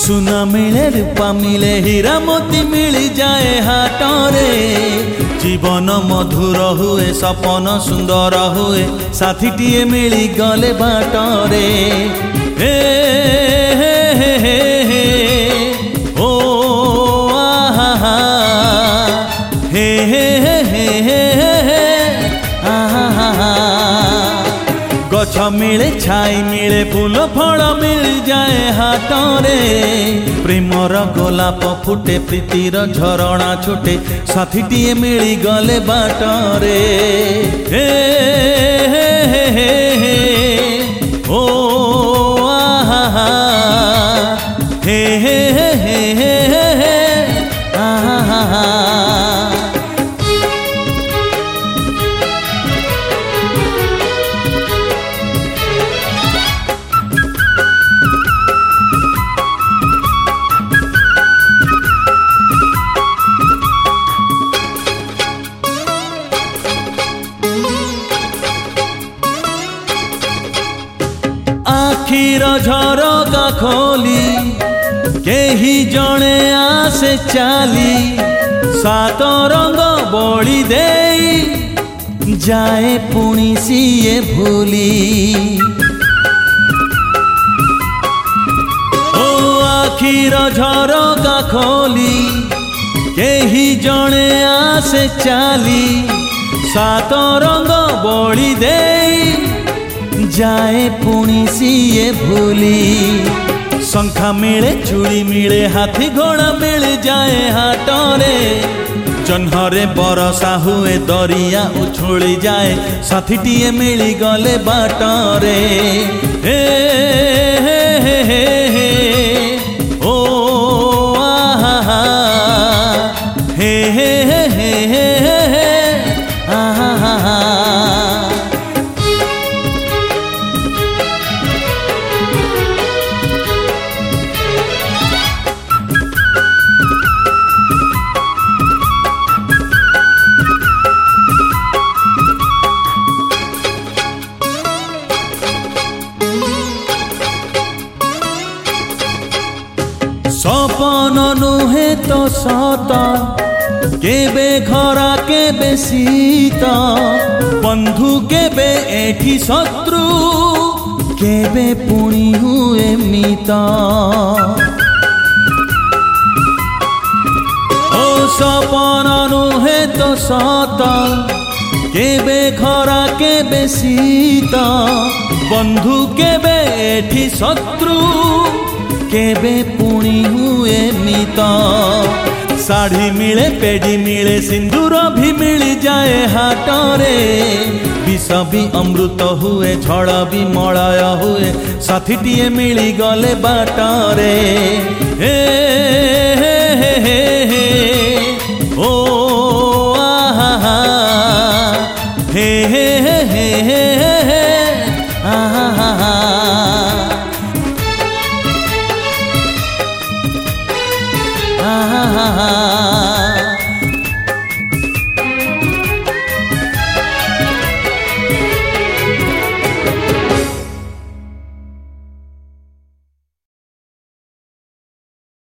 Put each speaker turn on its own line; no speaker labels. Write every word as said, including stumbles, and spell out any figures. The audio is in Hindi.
सुना मिले रूपा मिले हीरा मोती मिली जाए हाटरे जीवन मधुर हुए सपन सुंदर हुए साथीटीए मिली गले बाटरे हे हे हे हे हे ओ आहा हे हे हे हे हे आहा गछ मिले छाई मिले फूल फल मिल जाए हाटरे प्रेमर गोलाप फुटे प्रीतिर झरणा छुटे साथीटीए मिली गले बाटरे हे हे हे हे हे ओ आहा हे हे हे हे हे हे आहा आखिर झरका खोली केही जणे आसे चाली सात रंग बड़ी देई जाए पुणी सिए भूली ओ आखिर झरका खोली केही जणे आसे चाली सात रंग बड़ी देई जाए पुणी सिए भूली शंखा मिले चूड़ी मिले हाथी घोड़ा मिल जाए हाटरे जन्हरे बरसा हुए दरिया उछुली जाए साथीटीए मिली गले बाटरे हे हे हे हे हे ओ आहा हे हे हे हे हे हे आहा सपन नुहे तो सत केबे खरा केबे शीत बंधु केबे एठी शत्रु केबे पुणी हुए मित ओ सपन नुहे तो सत केबे खरा केबे शीत बंधु केबे एठी शत्रु केबे पुणी हुए मित साड़ी मिले पेड़ी मिले सिंदूर भी मिल जाए हाटरे विष भी अमृत हुए झड़ भी मलय हुए साथीटीए मिली गले बाटरे हे हे हे हे